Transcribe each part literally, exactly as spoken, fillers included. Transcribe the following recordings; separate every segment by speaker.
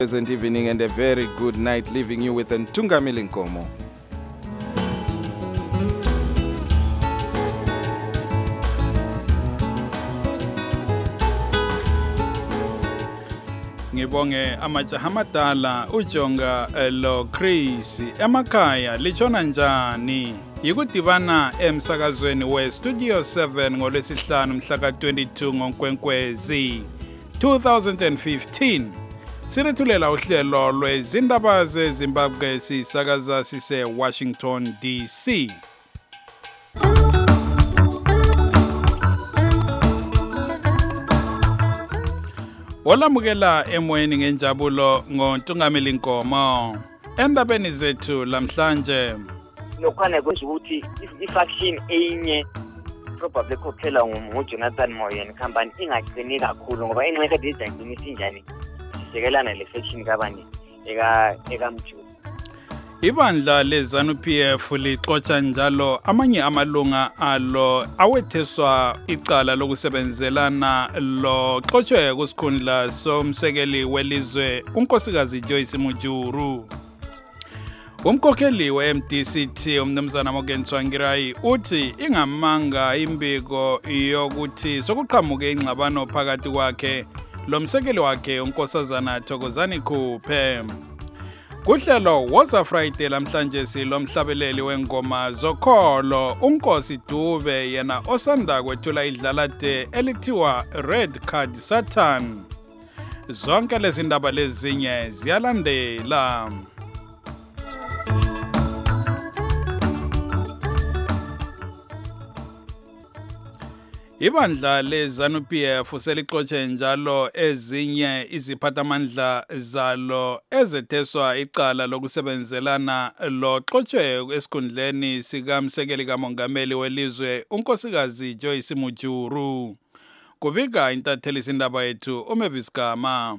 Speaker 1: Pleasant evening and a very good night, leaving you with Ntungamili Nkomo. Ngibonge amajaha amadala uJonga lo Chris emakhaya lichona njani yikudibana emsakazweni we Studio seven ngolwesihlanu mhla ka twenty-two ngoNkwenkwezi two thousand fifteen. Sirethulela uhlelo lwezindaba zeZimbabwe sisakaza sise Washington D C. Olamukela emoyeni ngenjabulo ngoNtungamili Nkomo. Endabeni zethu lamhlanje
Speaker 2: nokhana ukuthi ifaction enye probably kokela nguJonathan Moyen company ingagcini kakhulu ngoba inxeka dizagcini sinjani sisekelana le faction kabani eka eka mjulu.
Speaker 1: Ibandla leZANU-P F lixoxa njalo amanye amalunga alo awetheswa icala lokusebenzelana lo xoxwe kusikhundla somsekeli welizwe unkosikazi Joyce Mujuru. Umkhokheli we-M D C T umnumzana Morgan Tsvangirai uthi ingamanga imbiko yokuthi sokuqhamuke ingxabano phakathi kwakhe lomsekeli wakhe unkosazana Thokozani Khuphe. Kuhlelo Woza Friday lamhlanje silomhlabeleli wengoma zokholo uNkosi Dube yena osanda kwethula idlalade elithiwa Red Card Satan. Zonke lezi ndaba lezinye ziyalandela. Ibandla leZANU-P F selixoxe njalo ezinye iziphathamandla zalo ezetheswa icala lokusebenzelana lo xoxwe esikhundleni sikamsekeli kamongameli welizwe unkosikazi Joyce Mujuru. Kubika intatheli sindaba yethu uMavis Gama.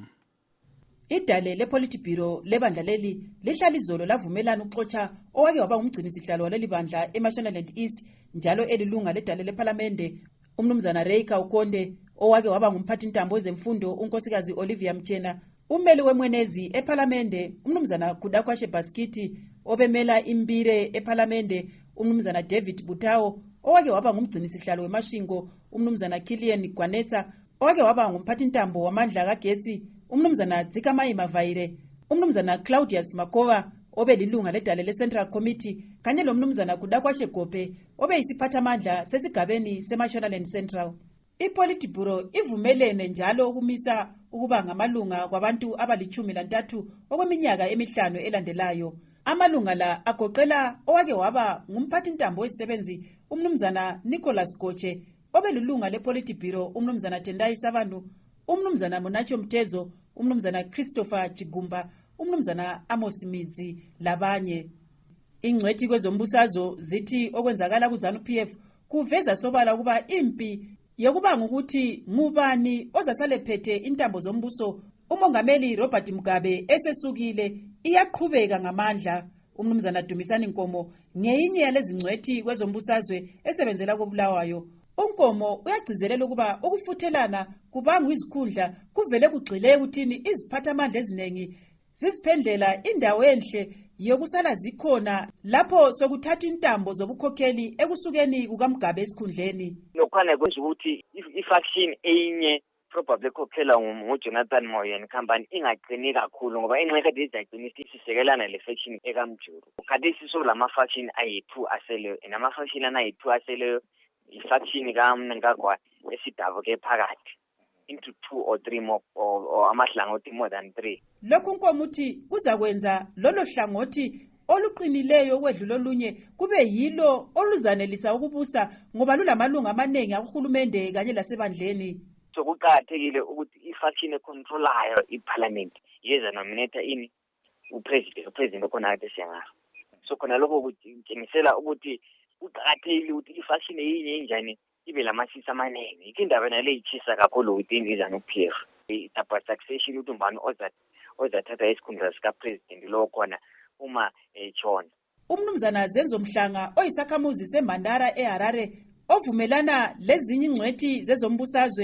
Speaker 3: Idale lePolitburo lebandla leli lihlala izolo lavumelana ukuxoxa owake waba umgcini sihlalo waleli bandla eMashonaland East njalo elilunga ledale leParliamente umnumzana Reika Ukonde owake waba ngumphathi intambo ezemfundo unkosikazi Olivia Mchena, ummeli wemwenezi eParliamente umnumzana Kudakwashe Baskiti, obemela imbire eParliamente umnumzana David Butawo owake waba ngumgcini sihlalo wemashingo umnumzana Kilian Gwanetsa, owake waba ngumphathi intambo wamandla kagetsi umnumzana Dzikamai Mavaire, umnumzana Claudius Makova obelilunga ledale leCentral Committee kanye lomnumzana Kudakwashe Gope obe yisiphathamandla sesigabeni seMashonaland Central. IPolitburo ivumelene njalo ukumisa ukuba ngamalunga kwabantu abalichumi lantathu okweminyaka emihlanu elandelayo. Amalunga la agoqela owake waba ngumphathi intambo wezisebenzi umnumzana Nicholas Goche, obelilunga lePolitburo umnumzana Tendai Sabantu, umnumzana Monacho Mtezo, umnumzana Christopher Chigumba, umnumzana Amos Midzi labanye. Ingcwethi kwezombusazo zithi okwenzakala kuZANU-P F kuveza sobala kuba impi yokuba ngokuthi ngubani ozasalephethe intambo zombuso umongameli Robert Mugabe esesukile iyaqhubeka ngamandla. Umnumzana Dumisani Nkomo ngeyinye yalezi ngcwethi kwezombusazwe esebenzela koBulawayo. Unkomo uyagcizelela ukuba ukufuthelana kubanga izikhundla kuvele kugxile ukuthini iziphathamandla eziningi zisiphendlela indawo enhle yokusala zikhona lapho sokuthatha intambo zobukhokheli ekusukeni kukaMgabe esikhundleni.
Speaker 2: Nokhana ukuthi ifaction enye probably kokela nguJonathan Moyen company ingagcini kakhulu ngoba inxeka dizagcini sisekelana le faction ekamjulu. Kade siso lama faction ayi-two aseleyo nama faction anayi-two aseleyo ifaction kaMnangagwa esidabuke phakathi into two or three more or, or amahlangothi more than three.
Speaker 3: Lokhu Nkomo uthi kuzakwenza lolo hlangothi oluqinileyo kwedlula olunye kube yilo oluzanelisa ukubusa ngoba lulamalunga amaningi akuhulumende kanye lasebandleni.
Speaker 2: So kuqakathekile ukuthi ifaction econtrolayo iParliament yeza nominate ini upresident upresident khona kade siyangalo. So khona lokho kuthengisela ukuthi uqakathekile ukuthi ifaction eyinye enjani ibe lamasisi amaningi. Ikindaba nale ichisa kakhulu within iZANU-P F. Itapa succession ukuthi umbani ozat ozathatha isikhundla sika president lo khona uma echona.
Speaker 3: Umnumzana Zenzo Mhlanga oyisakhamuzi seMandara eHarare ovumelana lezinye ingcwethi zezombusazwe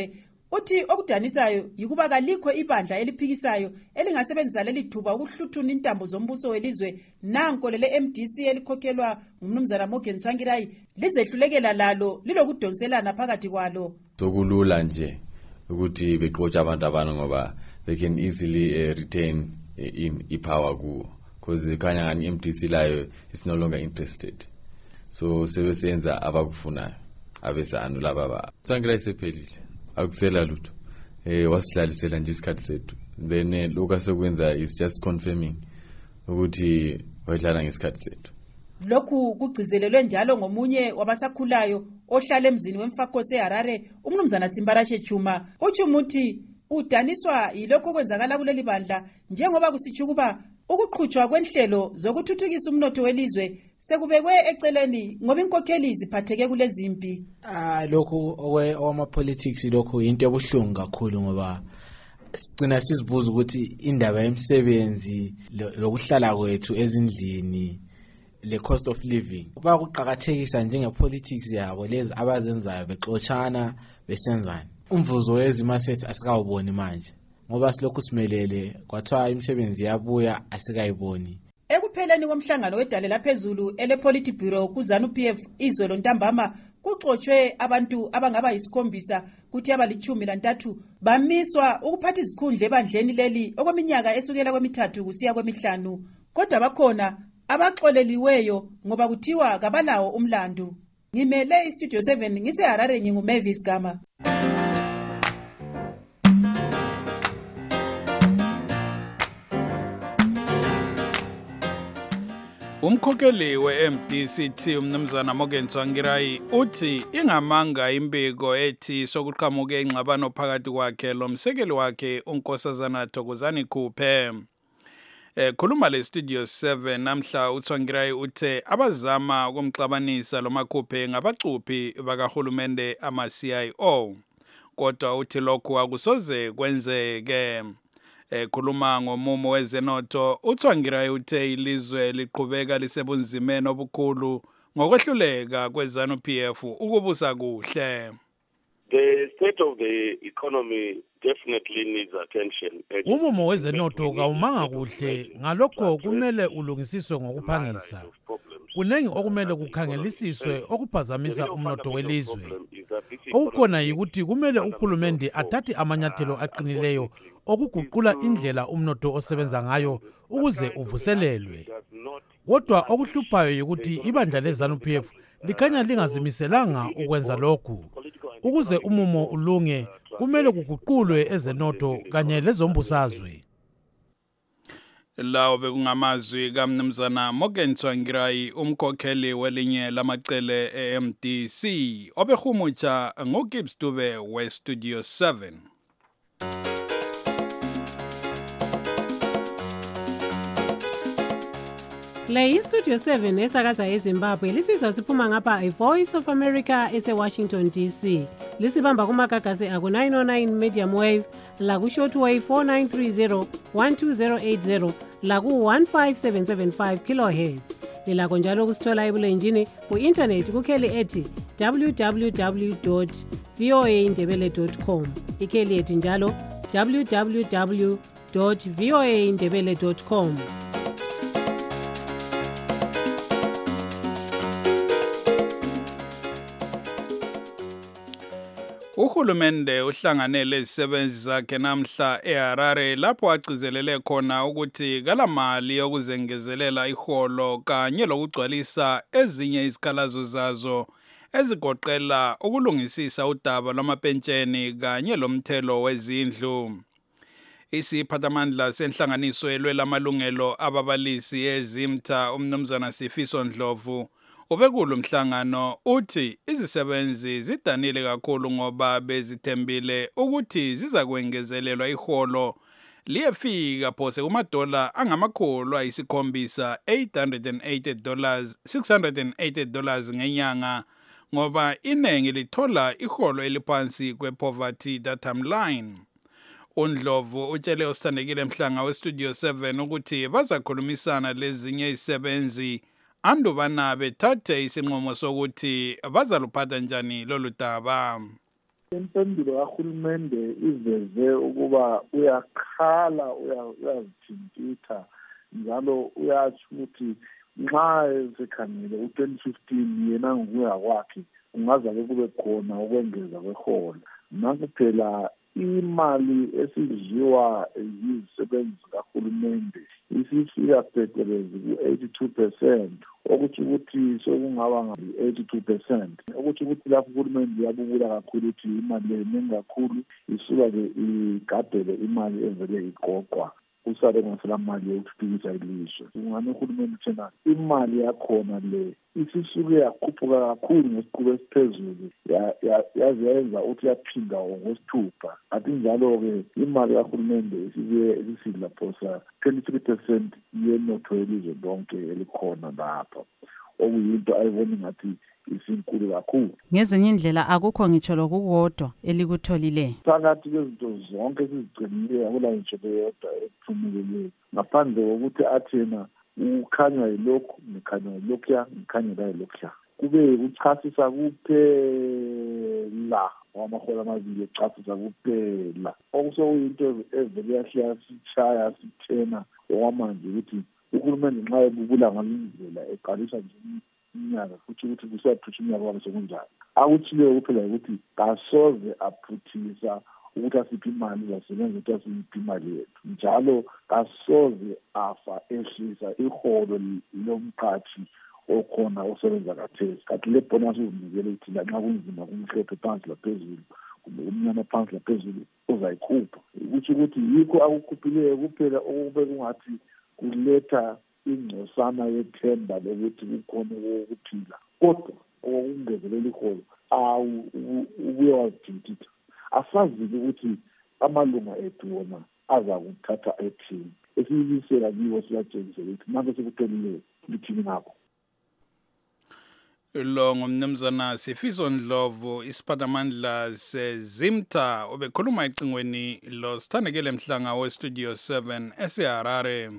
Speaker 3: uthi okudanisayo yikuba kalikho ibandla eliphikisayo elingasebenzisa leli thuba ukuhluthuna intambo zombuso welizwe nanko lele M D C elikhokhelwa ngumnumzana Morgan Tsvangirai lizehlulekela lalo lilokudonselana phakathi kwalo.
Speaker 4: Sokulula nje ukuthi bexotsha abantu abana ngoba they can easily uh, retain uh, in ipower kuwo because kanya ngani M D C layo is no longer interested. So sebesenza abakufunayo abesanu laba ba. Tsvangirai sephelile. Akusela lutho eh wasihlalisela nje isikhathi sethu then eh, lokho sekwenza is just confirming ukuthi wadlala ngesikhathi sethu.
Speaker 3: Lokhu kugcizelelwe njalo ngomunye wabasakhulayo ohlala emzini wemfakhosi eHarare umnumzana Simbarashe Chuma uthi udaniswa yilokho kwenzakala kuleli bandla njengoba kusitsho kuba ukuqhutshwa kwenhlelo zokuthuthukisa umnotho welizwe sekubekwe eceleni ngoba inkokheli ziphatheke kulezi impi.
Speaker 5: Ah lokho okwama politics lokho into ebuhlungu kakhulu ngoba sicina sizibuza ukuthi indaba yemsebenzi lokuhlala kwethu ezindlini le cost of living bakuqhakathekisa njenge politics yabo lezi abazenzayo bexoxana besenzana. Umvuzo wezimasethi asikawuboni manje ngoba silokhu simelele kwathiwa imisebenzi yabuya asikayiboni.
Speaker 3: Ekupheleni komhlangano wedale laphezulu ele Politburo kuZANU P F izolo ntambama kuxoxwe abantu abangaba yisikhombisa kuthi abalichumi lantathu bamiswa ukuphatha izikhundla ebandleni leli okweminyaka esukela kwemithathu kusiya kwemihlanu kodwa bakhona abaxoleliweyo ngoba kuthiwa kabalawo umlando. Ngimele iStudio seven ngiseHarare nginguMavis Gama.
Speaker 1: Umkhokheli we-M D C T umnumzana Morgan Tsvangirai uthi ingamanga imbiko ethi sokuqhamuke ingxabano phakathi kwakhe lomsekeli wakhe uNkosazana Thokozani Khuphe. Eh khuluma le Studio seven namhla uTsvangirai uthe abazama ukumxabanisa lo Makhuphe ngabacuphi bakahulumende ama C I O kodwa uthi lokhu akusoze kwenzeke. Ekhuluma ngomumo wezenotho uTsvangirai uthe ilizwe liqhubeka lisebunzimeni obukhulu ngokwehluleka kweZANU P F ukubusa kuhle.
Speaker 6: The state of the economy definitely needs attention.
Speaker 7: Umumo wezenotho kawumanga kuhle ngalokho kumele ulungisiswe ngokuphangisa. Kunengi okumele kukhangelisiswe okuphazamisa umnotho welizwe. Okukhona yikuthi kumele uhulumende athathe amanyathelo aqinileyo okuguqula indlela umnotho osebenza ngayo ukuze uvuselelwe. Kodwa okuhluphayo yikuthi ibandla leZANU P F likhanya lingazimiselanga ukwenza lokhu. Ukuze umumo ulunge kumele kuguqulwe ezenotho kanye lezombusazwe.
Speaker 1: Lawo bekungamazwi kaMnumzana Morgan Tsvangirai umkhokheli welinye lamacele e-M D C obehumutsha ngoGibbs Dube weStudio seven.
Speaker 8: Le iStudio seven esakaza eZimbabwe lisiza siphuma ngapha iVoice of America eseWashington D C. Lisibamba kumagagasi aku nine oh nine medium wave, la ku shortwave four nine three zero one two zero eight zero, la ku one five seven seven five kilohertz. Lilakho njalo kusithola ebulenjini ku internet kukheli ethi w w w dot voa ndebele dot com. Ikheli ethi njalo w w w dot voa ndebele dot com.
Speaker 1: Uhulumende uhlanganele izisebenzi zakhe namhla eHarare lapho agcizelele khona ukuthi kalamali yokuzengezelela iholo kanye lokugcwalisa ezinye izikhalazo zazo ezigoqela ukulungisisa udaba lwamapentsheni kanye lomthelo wezindlu. Isiphathamandla senhlanganiso elwelamalungelo ababalisi eZimta umnumzana Sifiso Ndlovu ubekulu mhlangano uthi izisebenzi zidanile kakhulu ngoba bezithembile ukuthi zizakwengezelelwa iholo liyefika phose kumadola angamakhulu ayisikhombisa eight hundred eighty dollars six hundred eighty dollars ngenyanga ngoba inengi lithola iholo eliphansi kwepoverty datum line. uNdlovu utshele usithandekile Mhlanga weStudio seven ukuthi bazakhulumisana lezinye izisebenzi andubana bethathe isinqumo sokuthi bazaluphatha njani lolu daba.
Speaker 9: Impendulo kahulumende iveze ukuba uyakhala uyazithintitha njalo uyatsho ukuthi nxa esekhangele u-twenty fifteen yena ngokuya kwakhe ungazabe kube khona ukwengeza kwehola. Nanku phela imali esidliwa yizisebenzi kahulumende isifika phecelezi ku-eighty-two percent okuthi ukuthi sokungaba ngu-eighty-two percent okuthi ukuthi lapho uhulumende uyabubula kakhulu ukuthi imali eningi kakhulu isuka-ke igadele imali evele iqoqwa usale ngasela mali yokuthuthukisa ilizwe. Ungani uhulumende thena imali yakhona le isisuke yakhuphuka kakhulu ngesiqubu esiphezulu yaze yayenza ukuthi yaphinda ngosithupha. Athi njalo-ke imali kahulumende isike isisidla phosa twenty-three percent yenotho yelizwe lonke elikhona lapha, okuyinto ayibona ngathi isinkulu kakhulu.
Speaker 10: Ngezinye indlela akukho ngitsho lokukodwa elikutholile.
Speaker 9: Phakathi kwezinto zonke esizigcinileyo akula ngitsho leyodwa ephumeleleyo ngaphandle kokuthi athena ukhanya yilokhu ngikhanya yilokhuya ngikhanyela yilokhuya. Kube ukuchasisa kuphela wamahola amabili echasisa kuphela okusokuyinto evele yahle sitshaya sithena okwamanje ukuthi uhulumende nxa ebubula ngalindlela eqalisa nje iminyaka futhi ukuthi kusathutha iminyaka wabo sekunjani. Akuthileyo kuphela ukuthi kasoze aphuthisa ukuthi asiphi imali zasebenza ukuthi asiphi imali yethu njalo kasoze afa ehlisa iholo lomqathi okhona osebenza kathesi. Kanti le bonus uzinikele ukuthi lanxa kunzima kumhlophe phansi laphezulu kumbe umnyama phansi laphezulu uzayikhupha. Ukuthi ukuthi yikho akukhuphileyo kuphela okube kungathi kuletha ingcosana yethemba lokuthi kukhona ukuphila kodwa okungezelela iholo ubuye wazithintitha. Asazi ukuthi amalunga ethu wona aza kuthatha ethini esiyibisela kiwo siyatshengisa ukuthi manje sekuphelile lithini ngakho.
Speaker 1: Lo ngumnumzana Sifiso Ndlovu isiphathamandla seZimta obekhuluma ecingweni lo sithandekele mhlanga we-Studio seven eseHarare.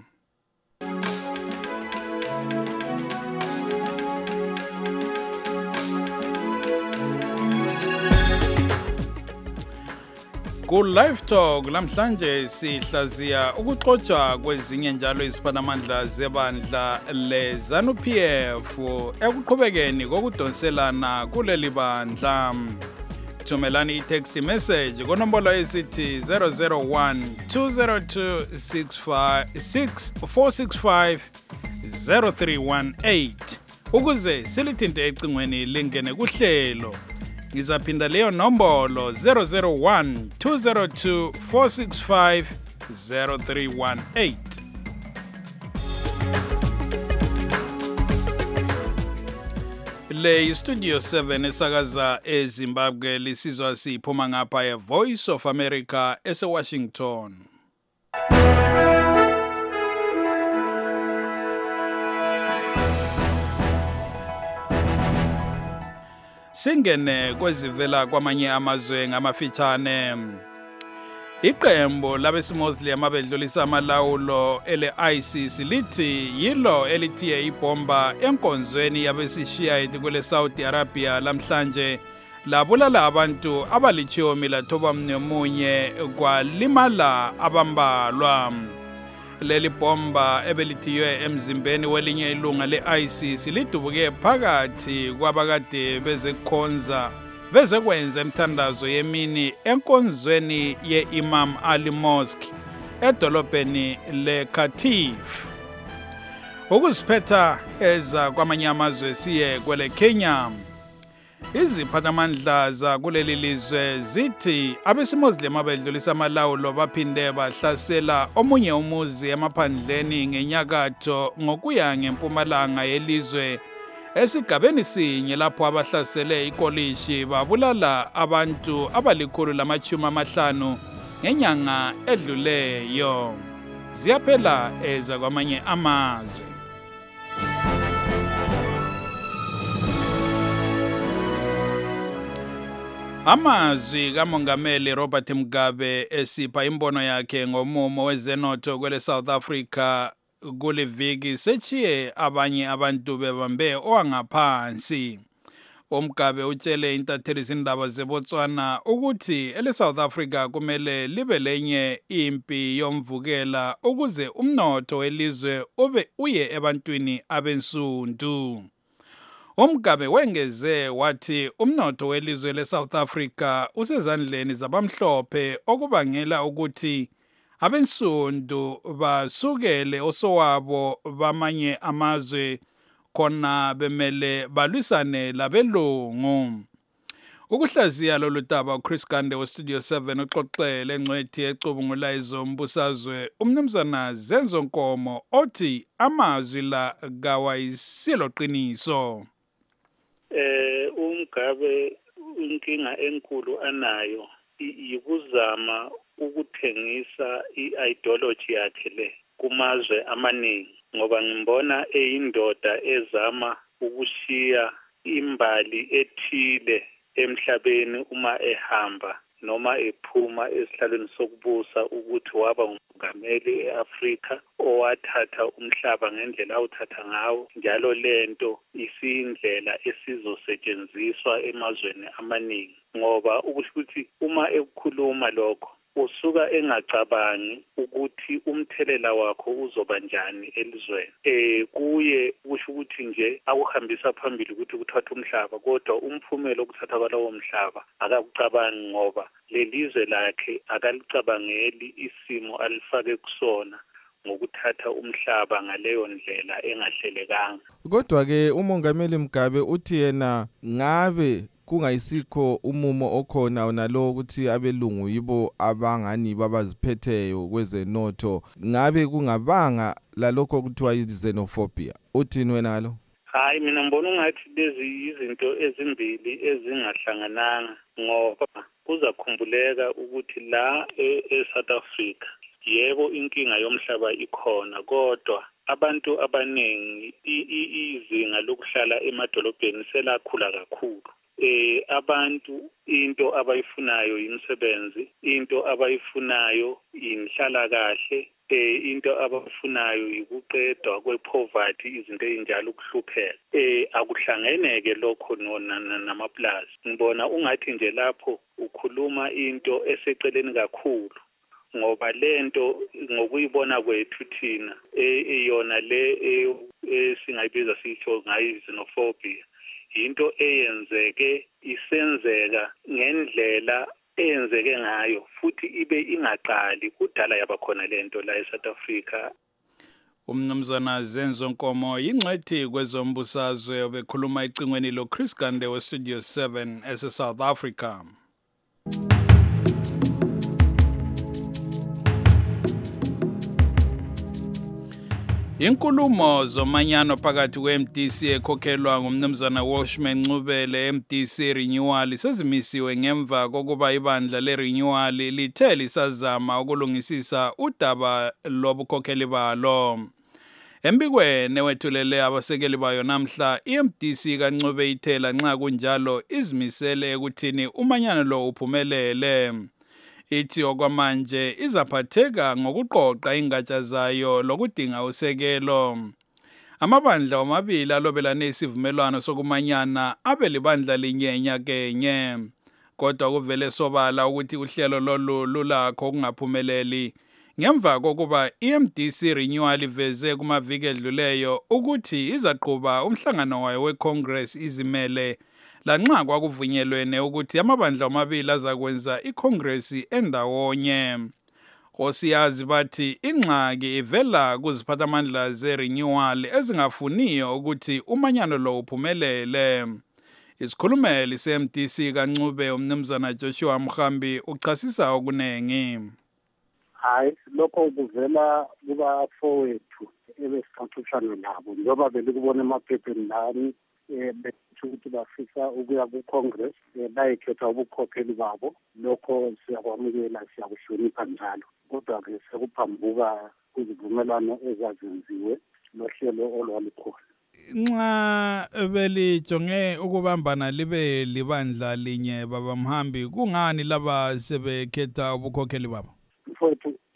Speaker 1: Ku Live Talk lamhlanje sihlaziya ukuxoxa kwezinye njalo iziphathamandla zebandla leZANU-P F ekuqhubekeni kokudonselana kuleli bandla. Thumelani i-text message konombolo esithi zero zero one two zero two six four six five zero three one eight ukuze silithinte ecingweni lingene kuhlelo. Ngizaphinda leyo nombolo zero zero one two zero two four six five zero three one eight. Le Studio seven esakaza eZimbabwe lisizwa siphuma ngapha eVoice of America eseWashington. Singene kwezivela kwamanye amazwe ngamafitshane. Iqembu labesimoslim abedlulisa amalawulo ele I C C lithi yilo elithiye ibomba enkonzweni yabesishiyayiti kule Saudi Arabia lamhlanje labulala abantu abalitshumi lathoba mnemunye kwalimala abambalwa. Leli bomba ebelithiywe emzimbeni welinye ilunga le-I C C lidubuke phakathi kwabakade bezekhonza bezekwenza emthandazo yemini enkonzweni ye-Imam Ali Mosque edolobheni le-Qatif. Ukuziphetha eza kwamanye amazwe siye kwele Kenya. Iziphathamandla zakuleli lizwe zithi abesimoslim abedlulisa amalawulo baphinde bahlasela omunye umuzi emaphandleni ngenyakatho ngokuya ngempumalanga yelizwe esigabeni sinye lapho abahlasele ikolishi babulala abantu abalikhulu lamachumi amahlanu ngenyanga edluleyo. Ziyaphela eza kwamanye amazwe. Amazwi kaMongameli Robert Mugabe esipha imbono yakhe ngomumo wezenotho kwele South Africa kuliviki sechiye abanye abantu bebambe owangaphansi. uMgabe utshele intatheli izindaba zeBotswana ukuthi ele South Africa kumele libe lenye impi yomvukela ukuze umnotho welizwe ube uye ebantwini abensundu. uMgabe wengeze wathi umnotho welizwe leSouth Africa usezandleni zabamhlophe okubangela ukuthi abensundu basukele osowabo bamanye amazwe khona bemele balwisane labelungu. Ukuhlaziya lolu daba uChris Gande weStudio seven uxoxele engcwethi ecubungula izombusazwe umnumzana Zenzo Nkomo othi amazwi la kawayisilo qiniso.
Speaker 11: Eh uMgabe inkinga enkulu anayo yikuzama ukuthengisa i-ideology yakhe le kumazwe amaningi ngoba ngimbona eyindoda ezama ukushiya imbali ethile emhlabeni uma ehamba noma ephuma esihlalweni sokubusa ukuthi waba umongameli eAfrika owathatha umhlaba ngendlela awuthatha ngawo njalo lento isindlela esizosetshenziswa emazweni amaningi ngoba ukuthi uma ekukhuluma lokho usuka engacabangi ukuthi umthelela wakho uzoba njani elizweni eh kuye kusho ukuthi nje akuhambisa phambili ukuthi kuthatha umhlaba kodwa umphumela okuthatha kwalawo mhlaba akakucabangi ngoba lelizwe lakhe akalicabangeli isimo alifake kusona ngokuthatha umhlaba ngaleyo ndlela engahlelekanga.
Speaker 12: Kodwa ke umongameli Mgabe uthi yena ngabe kungayisikho umumo okhona onalo ukuthi abelungu yibo abangani babaziphetheyo kwezenotho ngabe kungabanga lalokho kuthiwa yi-xenophobia. Uthini wena ngalo?
Speaker 11: Hayi mina ngibona ungathi lezi izinto ezimbili ezingahlangananga ngoba kuzakhumbuleka ukuthi la eSouth Africa yebo inkinga yomhlaba ikhona kodwa abantu abaningi izinga lokuhlala emadolobheni selakhula kakhulu. Eh abantu into abayifunayo imisebenzi, into abayifunayo inhlala kahle, eh into abayifunayo ikuqedwa kwepoverty izinto ezinjalo ukuhlupheka. Eh akuhlangeneke lokho namaplazi. Ngibona ungathi nje lapho ukhuluma into eseceleni kakhulu ngoba lento ngokuyibona kwethu thina eyona le esingayibiza sisho ngayo xenophobia into eyenzeke isenzeka ngendlela eyenzeke ngayo futhi ibe ingaqali kudala yabakhona lento la eSouth Africa.
Speaker 1: Umnumzana Zenzo Nkomo yingcwethi kwezombusazwe obekhuluma icingweni lo Chris Gande weStudio seven ese South Africa. Inkulumo zomanyano phakathi kwe-M D C ekhokhelwa ngumnumzana Washman Ncubele M D C Renewal sezimisiwe ngemva kokuba ibandla le-Renewal lithe lisazama ukulungisisa udaba lobukhokheli balo. Embikweni ewethulele abasekeli bayo namhla i-M D C kaNcube ithela nxa kunjalo izimisele ekuthini umanyano lo uphumelele. Ithi okwamanje izaphatheka ngokuqoqa ingatsha zayo lokudinga usekelo. Amabandla omabili alobelane isivumelwano sokumanyana abe libandla linye nyakenye. Kodwa kuvele sobala ukuthi uhlelo lolu lulakho ukungaphumeleli. Ngemva kokuba i-M D C Renewal iveze kumaviki edluleyo ukuthi izaqhuba umhlangano wayo weCongress izimele lanxa kwakuvunyelwene ukuthi amabandla omabili azakwenza iCongress endawonye. Osiyazi bathi ingxaki ivela kuziphathamandla ze-Renewal ezingafuniyo ukuthi umanyano lo uphumelele. Isikhulumeli se-M D C kaNcube umnumzana Joshua Mkhambi uchasisa okunengi.
Speaker 13: Hayi lokho kuvela kuba fowethu ebesixoxisana nabo njengoba belikubona emaphepheni lami eh ukuthi bafisa ukuya ku-Congress bayekhetha ubukhokheli babo lokho siyakwamukela siyakuhlonipha njalo kodwa-ke sekuphambuka kuzivumelwano ezazenziwe nohlelo olwalukhona.
Speaker 1: Nxa belijonge ukubambana libe libandla linye baba Mhambi kungani laba sebekhetha ubukhokheli babo?
Speaker 13: Mfowethu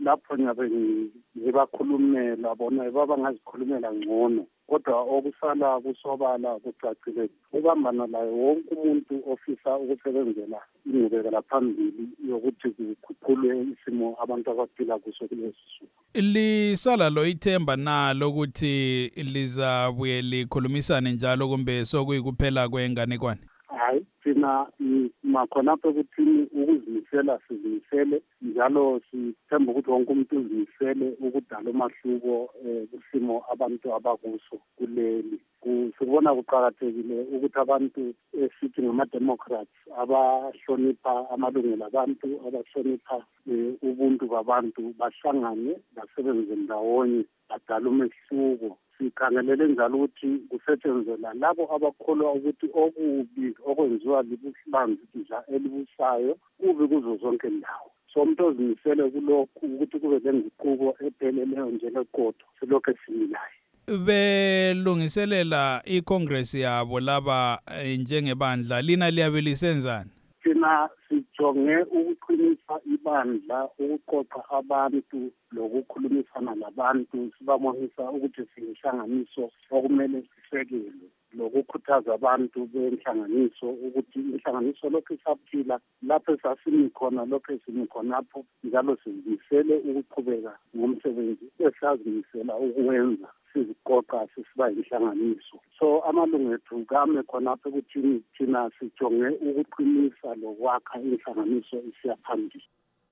Speaker 13: lapho nyabe ngibakhulumela bona babangazikhulumela ngcono kodwa okusala kusobala kucacile ubambana layo wonke umuntu ofisa ukusebenzela ingqubekela phambili yokuthi kukhuphulwe isimo abantu abaphila kuso kulesi suku.
Speaker 1: Lisala lo ithemba nalo ukuthi lizabuye likhulumisane njalo kumbe sokuyikuphela kwenganekwane?
Speaker 13: Hayi thina makhonapho ukuthi ukuzimisela sizimisele njalo sithemba ukuthi wonke umuntu uzimisele ukudala umahluko kusimo abantu abakuso kuleli. Sikubona kuqakathekile ukuthi abantu esithi ngama-democrats abahlonipha amalungelo abantu abahlonipha ubuntu babantu bahlangane basebenze ndawonye badala umehluko. Sikhangelele njalo ukuthi kusetshenzela labo abakholwa ukuthi okubi okwenziwa libandla elibusayo kubi kuzo zonke indawo. So umuntu ozimisele kulokhu ukuthi kube lenguquko epheleleyo njengekhodo silokho esimilayo.
Speaker 1: Belungiselela iCongress yabo laba njengebandla lina liyabe lisenzani?
Speaker 13: Thina sijonge ukuqinisa ibandla ukuqoqa abantu lokukhulumisana labantu sibabonisa ukuthi siyinhlanganiso okumele sisekelwe lokukhuthaza abantu benhlanganiso ukuthi inhlanganiso lokho isaphila lapho esasimi khona lokho esimi khonapho njalo sizimisele ukuqhubeka ngomsebenzi esazimisela ukuwenza siziqoqa sisiba inhlanganiso. So amalungu ethu kame khonapho ukuthi thina sijonge ukuqinisa lokwakha inhlanganiso isiyaphambili.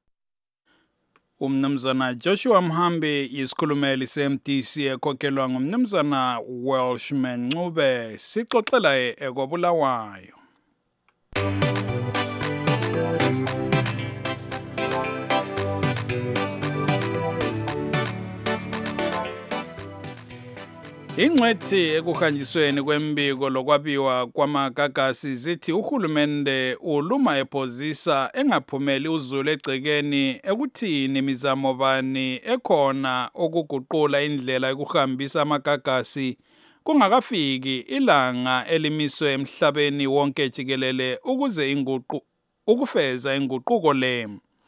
Speaker 1: Umnumzana Joshua Mhambi yisikhulumeli se-M D C ekhokhelwa ngumnumzana Welshman Ncube sixoxela ekobulawayo. Ingcwethi ekuhanjisweni kwembiko lokwabiwa kwamagagasi zithi uhulumende uluma ephozisa engaphumeli uzulu egcekeni ekuthini imizamo bani ekhona okuguqula indlela yokuhambisa amagagasi kungakafiki ilanga elimiswe emhlabeni wonke jikelele ukuze inguqu ukufeza inguquko le.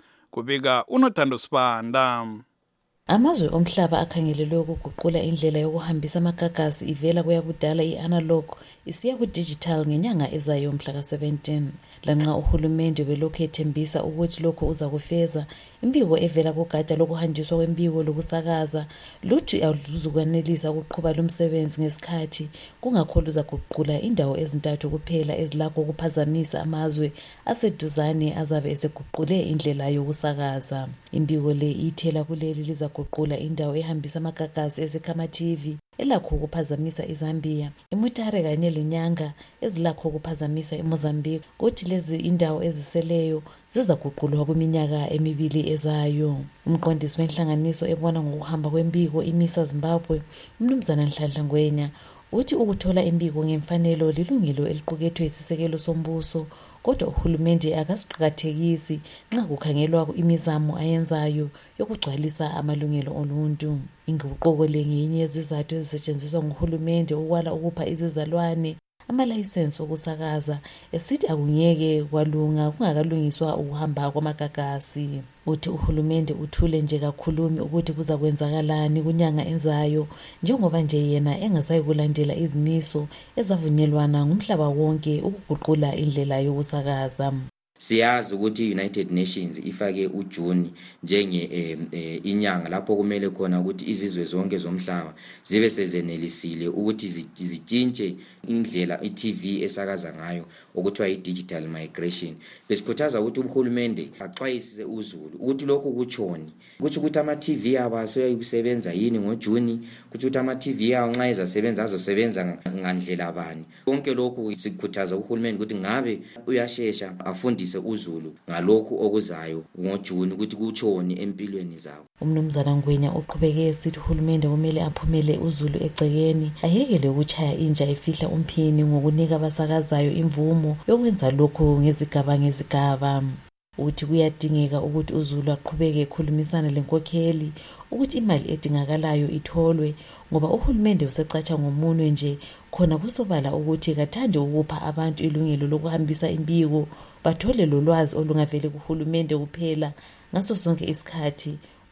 Speaker 1: Kubika uNothando Sibanda.
Speaker 14: Amazwe omhlaba akhangelelwe ukuguqula indlela yokuhambisa amagagasi ivela kuyakudala i-analog isiya ku-digital ngenyanga ezayo mhla ka seventeen. Lanxa uhulumende belokhu ethembisa ukuthi lokho uza kufeza, imbiko evela kugatsha lokuhanjiswa kwembiko lokusakaza luthi aluzukwanelisa ukuqhuba lumsebenzi ngesikhathi kungakho luzaguqula indawo ezintathu kuphela ezilakho ukuphazamisa amazwe aseduzane azabe eseguqule indlela yokusakaza. Imbiko le ithela kuleli lizaguqula indawo ehambisa amagagasi esekhama T V elakho ukuphazamisa iZambia, iMutare kanye leNyanga ezilakho ukuphazamisa eMozambique. Kuthi lezi indawo eziseleyo zizaguqulwa kwiminyaka emibili ezayo. Umqondisi wenhlanganiso ebona ngokuhamba kwembiko iMISA Zimbabwe, uMnumzana Nhlanhla Ngwenya, uthi ukuthola imbiko ngemfanelo lilungelo eliqukethwe isisekelo sombuso, kodwa uhulumende akasiqhakathekisi nxa kukhangelwa imizamo ayenzayo yokugcwalisa amalungelo oluntu. Inguquko le ngenye yezizathu ezisetshenziswa nguhulumende ukwala ukupha izizalwane amalayisensi okusakaza esithi akunyeke kwalunga kungakalungiswa ukuhamba kwamagagasi. Uthi uhulumende uthule nje kakhulumi ukuthi kuza kwenzakalani kunyanga enzayo njengoba nje yena engasayi kulandela izimiso ezavunyelwana ngumhlaba wonke ukuguqula indlela yokusakaza.
Speaker 15: Siyazi ukuthi i-United Nations ifake uJune njenge eh, eh, inyanga lapho kumele khona ukuthi izizwe zonke zomhlaba zibe sezenelisile ukuthi zitshintshe indlela i-T V esakaza ngayo okuthiwa i-digital migration. Besikhuthaza ukuthi uhulumende axwayise uzulu ukuthi lokhu kuchoni kuthi ukuthi ama-T V aba aseyokusebenza yini ngoJune, kuthi ukuthi ama-T V awo nxa ezasebenza azosebenza ngandlela bani. Konke lokhu sikhuthaza uhulumende ukuthi ngabe uyashesha afundise uzulu ngalokhu okuzayo ngoJune ukuthi kuchoni empilweni zawo.
Speaker 14: Umnumzana Ngwenya uqhubeke esithi uhulumende kumele aphumele uzulu egcekeni ayekele ukuchaya inja efihla umphini ngokunika abasakazayo imvumo yokwenza lokho ngezigaba ngezigaba. Uthi kuyadingeka ukuthi uzulu aqhubeke ekhulumisana lenkokheli ukuthi imali edingakalayo itholwe ngoba uhulumende usecatsha ngomunwe nje khona kusobala ukuthi kathande ukupha abantu ilungelo lokuhambisa imbiko bathole lolwazi olungavele kuhulumende kuphela ngaso sonke isikhathi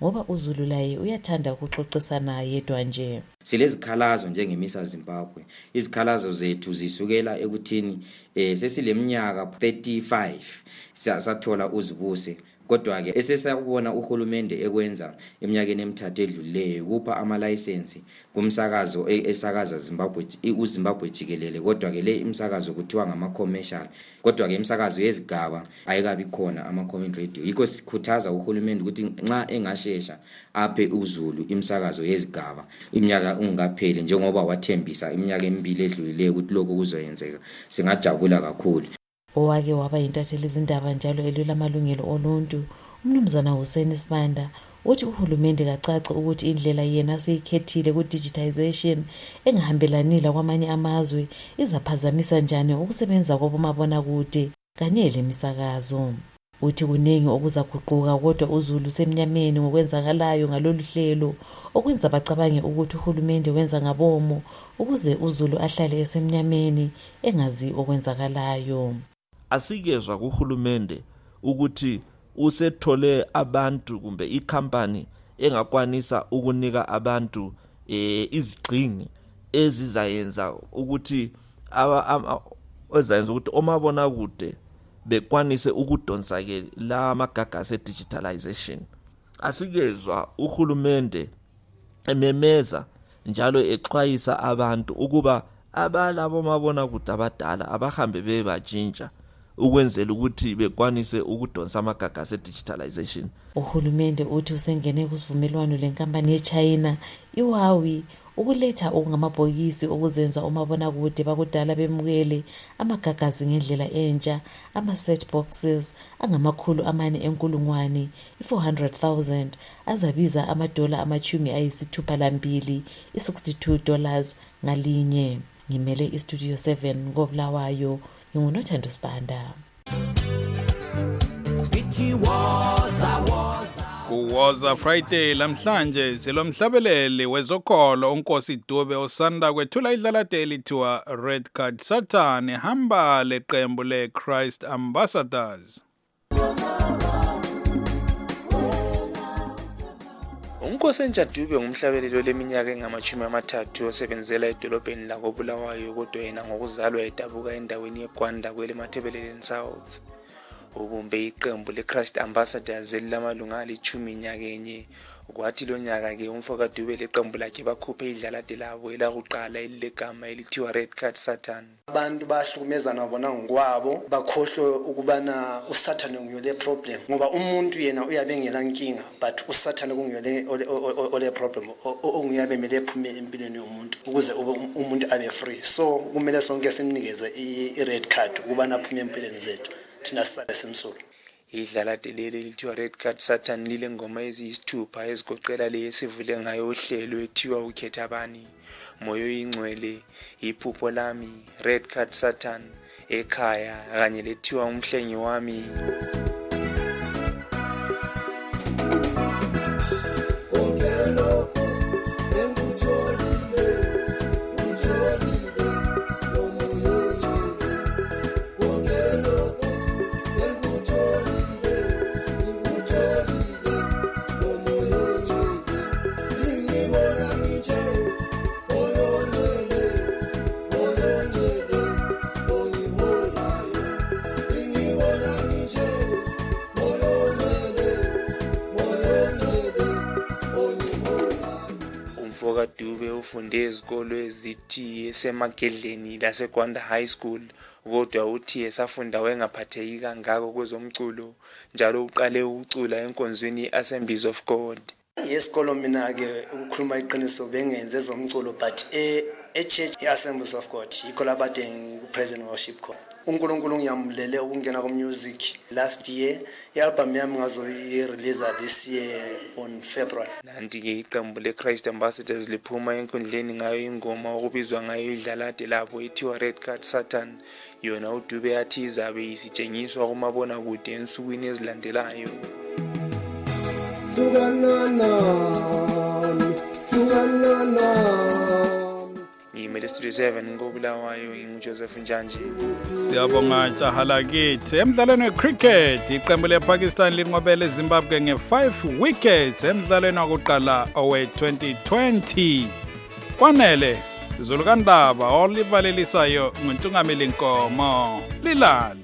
Speaker 14: ngoba uZulu laye uyathanda ukuxoxisana yedwa nje.
Speaker 15: Silezikhalazo njengemisa Zimbabwe. Izikhalazo zethu zisukela ekuthini eh sesileminyaka thirty-five sathola uzibuse. Kodwa ke esesakubona uhulumende ekwenza eminyakeni emithathu edlulileyo kupha ama license kumsakazo esakaza Zimbabwe uZimbabwe jikelele. Kodwa ke le imsakazo kuthiwa ngama commercial. Kodwa ke imsakazo yezigaba ayikabi khona ama community radio. Yikho sikhuthaza uhulumende ukuthi nxa engashesha aphe uZulu imsakazo yezigaba iminyaka ungapheli njengoba wathembisa iminyaka emibili edlulileyo ukuthi lokho kuzoyenzeka. Singajabula kakhulu.
Speaker 14: Owake waba yintatheli izindaba njalo elwela amalungelo oluntu, uMnumzana Hussein Sibanda uthi uhulumende kacace ukuthi indlela yena seyikhethile ku digitization engahambelanile kwamanye amazwe izaphazamisa njani ukusebenza kwabomabona kude kanye lemisakazo. Uthi kuningi okuzaguquka kodwa uZulu semnyameni ngokwenzakalayo ngalolu hlelo okwenza bacabange ukuthi uhulumende wenza ngabomo ukuze uZulu ahlale esemnyameni engazi okwenzakalayo.
Speaker 16: Asikezwa kuhulumende ukuthi usethole abantu kumbe ikhampani engakwanisa ukunika abantu eh izigqingi ezizayenza ukuthi aba ezayenza ukuthi omabona kude bekwanise ukudonsa ke la magagasi digitalization. Asikezwa uhulumende ememeza njalo exwayisa abantu ukuba abalabo mabona kude abadala abahambe bebatshintsha ukwenzela ukuthi bekwanise ukudonsa amagagasi digitalization.
Speaker 14: Uhulumende uthi usengene kusivumelwano lenkampani yeChina iHuawei ukuletha okungamabhokisi okuzenza omabona kude bakudala bemukele amagagasi ngendlela entsha, ama set boxes angamakhulu amane enkulungwane i-four hundred thousand azabiza amadola amachumi ayisithupha lambili i-sixty-two dollars ngalinye. Ngimele iStudio seven ngobulawayo nginguNothando Sibanda.
Speaker 1: Kuwoza Friday lamhlanje silomhlabeleli wezokholo uNkosi Dube osanda kwethula idlalade elithiwa Red Card Satan ehamba leqembu leChrist Ambassadors.
Speaker 17: uNkosi Dube ngumhlabeleli leminyaka engamachumi amathathu osebenzela edolobheni lakoBulawayo kodwa yena ngokuzalwa edabuka endaweni yeGwanda kwele Mathebeleleni South. Ubumbe iqembu leChrist Ambassadors elilamalunga alichumi nyakenye. Kwathi lo nyaka ke umfoka Dube leqembu lakhe bakhuphe idlalade labo elakuqala elilegama elithiwa Red Card Satan.
Speaker 18: Abantu bahlukumezana bona ngokwabo bakhohlwe ukubana uSathane nguyole problem ngoba umuntu yena uyabengela inkinga but uSathane kungiyole ole problem onguyabe mele ephume empilweni yomuntu ukuze umuntu abe free. So kumele sonke simnikeze i-red card ukubana aphume empilweni zethu thina sisale simsulu.
Speaker 17: Idlalade leli lithiwa Red Card Satan lile ngoma eziyisithupha ezigoqela le esivule ngayo uhlelo ethiwa ukhetha bani, moyo ingcwele, iphupho lami, Red Card Satan, ekhaya kanye lethiwa umhlengi wami. Umfoka Dube ufunde ezikolo ezithi esemagedleni laseGwanda High School kodwa uthi esafunda wengaphatheki kangako kwezomculo njalo uqale ukucula enkonzweni Assemblies of God.
Speaker 18: Yesikolo mina ke ukukhuluma iqiniso bengenze ezomculo but e church Assemblies of God yikho labade ngu-present worship khona. uNkulunkulu ngiyamlele ukungena ku-music. Last year i-album yami ngazoyi-release this year on February.
Speaker 17: Nanti-ke iqembu leChrist Ambassadors liphuma enkundleni ngayo ingoma okubizwa ngayo idlalade labo ethiwa Red Card Satan. Yona uDube yathi izabe isitshengiswa kumabona kude ensukwini ezilandelayo. ngiyimele studio seven ngobulawayo ngingujoseph Njanji.
Speaker 1: Siyabonga Jahala kithi. Emdlalweni wecricket iqembu lePakistan linqobele eZimbabwe nge-five wickets emdlalweni wokuqala owe twenty twenty. Kwanele Zulu kaNdaba olivalelisayo nguNtungameli Nkomo. Lilale.